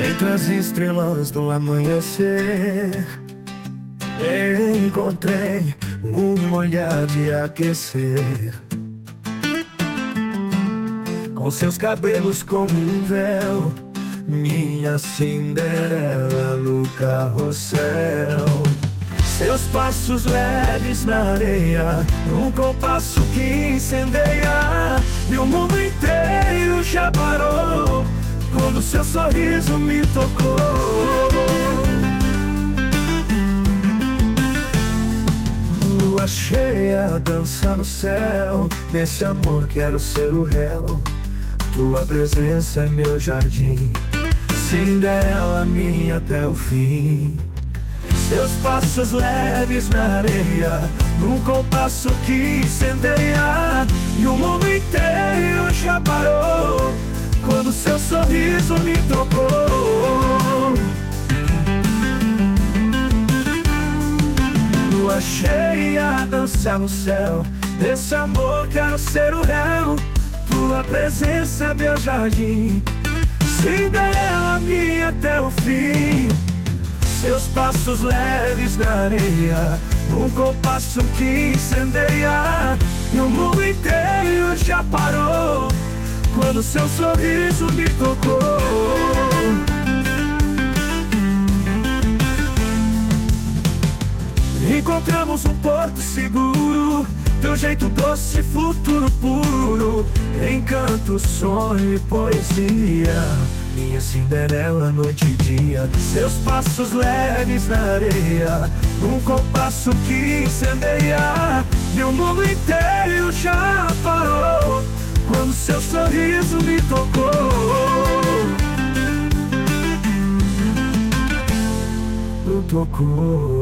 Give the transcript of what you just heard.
Entre as estrelas do amanhecer, encontrei um olhar de aquecer. Com seus cabelos como um véu, minha Cinderela no carrossel. Seus passos leves na areia, um compasso que incendeia, e o mundo inteiro já parou quando seu sorriso me tocou. Lua cheia dança no céu, nesse amor quero ser o réu. Tua presença é meu jardim, Cinderela minha até o fim. Seus passos leves na areia, num compasso que incendeia, e o mundo inteiro já parou quando seu sorriso me tocou. Lua cheia dança no céu, desse amor quero ser o réu. Tua presença é meu jardim, Cinderela minha até o fim. Seus passos leves na areia, um compasso que incendeia, e o mundo inteiro já parou quando seu sorriso me tocou. Encontramos um porto seguro, teu jeito doce, futuro puro, encanto, sonho e poesia, minha Cinderela noite e dia. Seus passos leves na areia, um compasso que incendeia, e o mundo inteiro já parou quando seu sorriso me tocou. Tocou.